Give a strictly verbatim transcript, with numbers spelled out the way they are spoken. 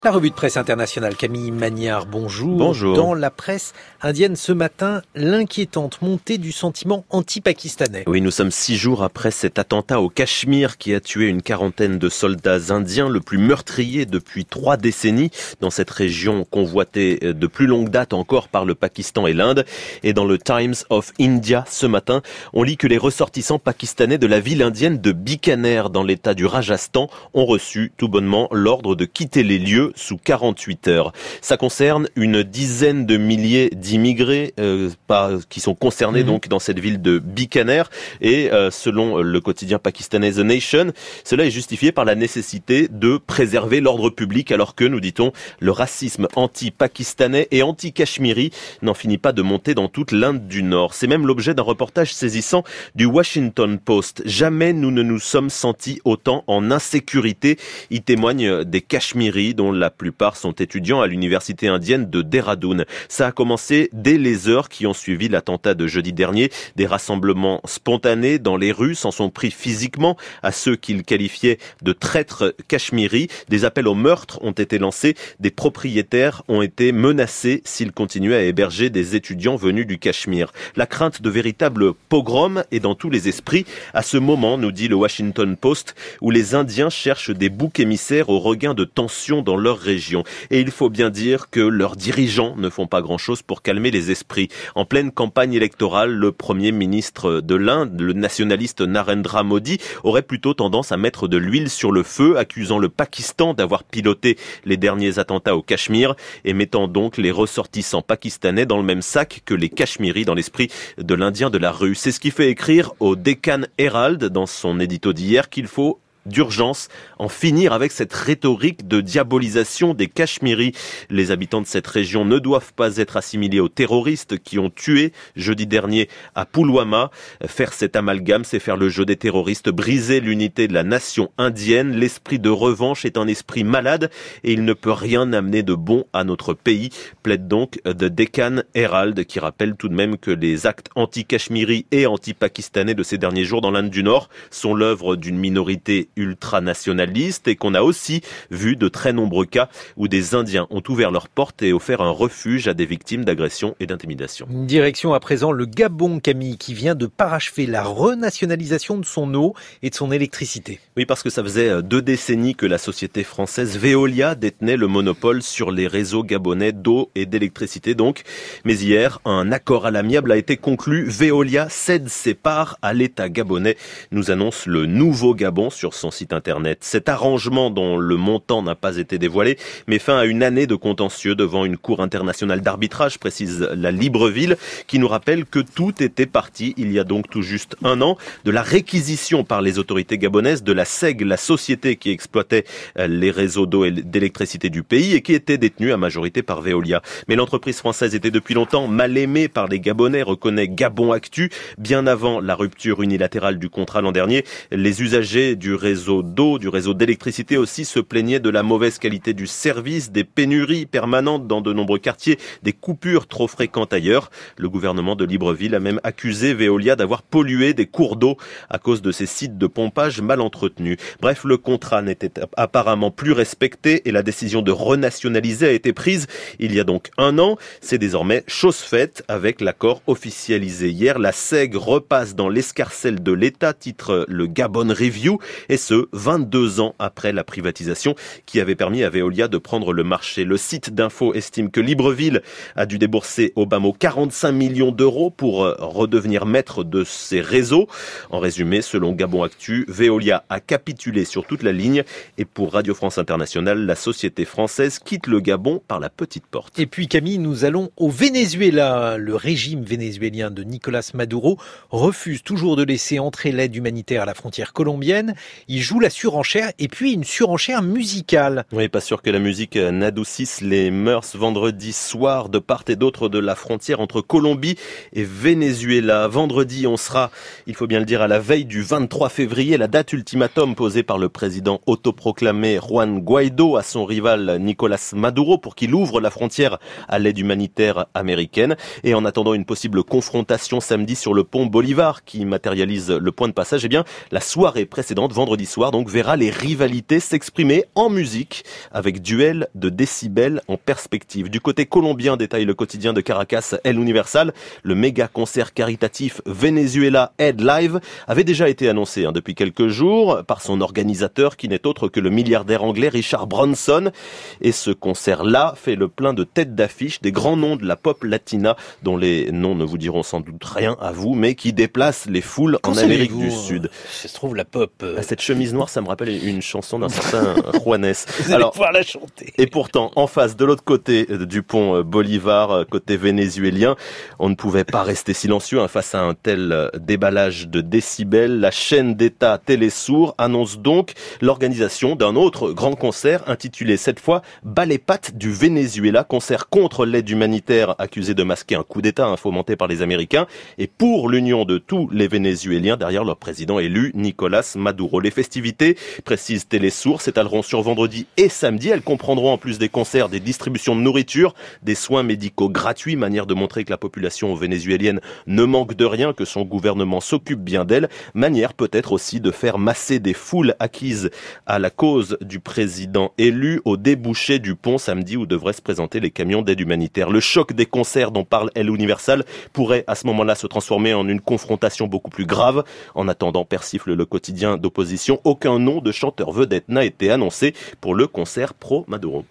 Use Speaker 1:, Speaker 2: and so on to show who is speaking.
Speaker 1: La revue de presse internationale, Camille Magnard, bonjour.
Speaker 2: Bonjour.
Speaker 1: Dans la presse indienne ce matin, l'inquiétante montée du sentiment anti-pakistanais.
Speaker 2: Oui, nous sommes six jours après cet attentat au Cachemire qui a tué une quarantaine de soldats indiens, le plus meurtrier depuis trois décennies dans cette région convoitée de plus longue date encore par le Pakistan et l'Inde. Et dans le Times of India ce matin, on lit que les ressortissants pakistanais de la ville indienne de Bikaner dans l'état du Rajasthan ont reçu tout bonnement l'ordre de quitter les lieux sous quarante-huit heures. Ça concerne une dizaine de milliers d'immigrés euh, pas, qui sont concernés mmh. donc dans cette ville de Bikaner et euh, selon le quotidien pakistanais The Nation, cela est justifié par la nécessité de préserver l'ordre public alors que, nous dit-on, le racisme anti-pakistanais et anti-cachemiri n'en finit pas de monter dans toute l'Inde du Nord. C'est même l'objet d'un reportage saisissant du Washington Post. Jamais nous ne nous sommes sentis autant en insécurité, y témoignent des Cachemiris dont la plupart sont étudiants à l'université indienne de Dehradun. Ça a commencé dès les heures qui ont suivi l'attentat de jeudi dernier. Des rassemblements spontanés dans les rues s'en sont pris physiquement à ceux qu'ils qualifiaient de traîtres cachemiris. Des appels au meurtre ont été lancés. Des propriétaires ont été menacés s'ils continuaient à héberger des étudiants venus du Cachemire. La crainte de véritables pogroms est dans tous les esprits. À ce moment, nous dit le Washington Post, où les Indiens cherchent des boucs émissaires au regain de tension dans leur région. Et il faut bien dire que leurs dirigeants ne font pas grand-chose pour calmer les esprits. En pleine campagne électorale, le Premier ministre de l'Inde, le nationaliste Narendra Modi, aurait plutôt tendance à mettre de l'huile sur le feu, accusant le Pakistan d'avoir piloté les derniers attentats au Cachemire et mettant donc les ressortissants pakistanais dans le même sac que les Cachemiris dans l'esprit de l'Indien de la rue. C'est ce qui fait écrire au Deccan Herald dans son édito d'hier qu'il faut d'urgence en finir avec cette rhétorique de diabolisation des Cachemiris. Les habitants de cette région ne doivent pas être assimilés aux terroristes qui ont tué jeudi dernier à Pulwama. Faire cet amalgame, c'est faire le jeu des terroristes, briser l'unité de la nation indienne. L'esprit de revanche est un esprit malade et il ne peut rien amener de bon à notre pays, plaide donc The Deccan Herald, qui rappelle tout de même que les actes anti-Cachemiri et anti-pakistanais de ces derniers jours dans l'Inde du Nord sont l'œuvre d'une minorité ultranationaliste et qu'on a aussi vu de très nombreux cas où des Indiens ont ouvert leurs portes et offert un refuge à des victimes d'agressions et d'intimidation.
Speaker 1: Direction à présent le Gabon, Camille, qui vient de parachever la renationalisation de son eau et de son électricité.
Speaker 2: Oui, parce que ça faisait deux décennies que la société française Veolia détenait le monopole sur les réseaux gabonais d'eau et d'électricité donc. Mais hier, un accord à l'amiable a été conclu. Veolia cède ses parts à l'État gabonais, nous annonce le Nouveau Gabon sur son site internet. Cet arrangement, dont le montant n'a pas été dévoilé, met fin à une année de contentieux devant une cour internationale d'arbitrage, précise la Libreville, qui nous rappelle que tout était parti il y a donc tout juste un an de la réquisition par les autorités gabonaises de la S E G, la société qui exploitait les réseaux d'eau et d'électricité du pays et qui était détenue à majorité par Veolia. Mais l'entreprise française était depuis longtemps mal aimée par les Gabonais, reconnaît Gabon Actu. Bien avant la rupture unilatérale du contrat l'an dernier, les usagers du réseau d'eau, du réseau d'électricité aussi se plaignaient de la mauvaise qualité du service, des pénuries permanentes dans de nombreux quartiers, des coupures trop fréquentes ailleurs. Le gouvernement de Libreville a même accusé Veolia d'avoir pollué des cours d'eau à cause de ces sites de pompage mal entretenus. Bref, le contrat n'était apparemment plus respecté et la décision de renationaliser a été prise il y a donc un an. C'est désormais chose faite avec l'accord officialisé hier. La S E G repasse dans l'escarcelle de l'État, titre le Gabon Review, et ce, vingt-deux ans après la privatisation qui avait permis à Veolia de prendre le marché. Le site d'info estime que Libreville a dû débourser au bas mot quarante-cinq millions d'euros pour redevenir maître de ses réseaux. En résumé, selon Gabon Actu, Veolia a capitulé sur toute la ligne et pour Radio France Internationale, la société française quitte le Gabon par la petite porte.
Speaker 1: Et puis Camille, nous allons au Venezuela. Le régime vénézuélien de Nicolás Maduro refuse toujours de laisser entrer l'aide humanitaire à la frontière colombienne. Il joue la surenchère et puis une surenchère musicale.
Speaker 2: Oui, pas sûr que la musique n'adoucisse les mœurs vendredi soir de part et d'autre de la frontière entre Colombie et Venezuela. Vendredi, on sera, il faut bien le dire, à la veille du vingt-trois février, la date ultimatum posée par le président autoproclamé Juan Guaido à son rival Nicolás Maduro pour qu'il ouvre la frontière à l'aide humanitaire américaine. Et en attendant une possible confrontation samedi sur le pont Bolivar qui matérialise le point de passage, eh bien, la soirée précédente, vendredi vendredi soir, donc, verra les rivalités s'exprimer en musique avec duel de décibels en perspective. Du côté colombien, détaille le quotidien de Caracas, El Universal, le méga concert caritatif Venezuela Aid Live avait déjà été annoncé hein, depuis quelques jours par son organisateur qui n'est autre que le milliardaire anglais Richard Branson. Et ce concert-là fait le plein de têtes d'affiche des grands noms de la pop latina dont les noms ne vous diront sans doute rien à vous, mais qui déplacent les foules en Amérique du Sud.
Speaker 1: Ça se trouve la pop. Euh...
Speaker 2: Ah, cette chemise noire, ça me rappelle une chanson d'un certain Juanes.
Speaker 1: Vous allez pouvoir la chanter.
Speaker 2: Et pourtant, en face, de l'autre côté du pont Bolivar, côté vénézuélien, on ne pouvait pas rester silencieux hein, face à un tel déballage de décibels. La chaîne d'État Télésour annonce donc l'organisation d'un autre grand concert intitulé cette fois « Bas les pattes du Venezuela », concert contre l'aide humanitaire accusé de masquer un coup d'État hein, fomenté par les Américains et pour l'union de tous les Vénézuéliens derrière leur président élu Nicolás Maduro. Les festivités, précise Télésour, s'étaleront sur vendredi et samedi. Elles comprendront en plus des concerts, des distributions de nourriture, des soins médicaux gratuits, manière de montrer que la population vénézuélienne ne manque de rien, que son gouvernement s'occupe bien d'elle, manière peut-être aussi de faire masser des foules acquises à la cause du président élu au débouché du pont samedi où devraient se présenter les camions d'aide humanitaire. Le choc des concerts dont parle El Universal pourrait à ce moment-là se transformer en une confrontation beaucoup plus grave. En attendant, persifle le quotidien d'opposition, aucun nom de chanteur vedette n'a été annoncé pour le concert pro-Maduro.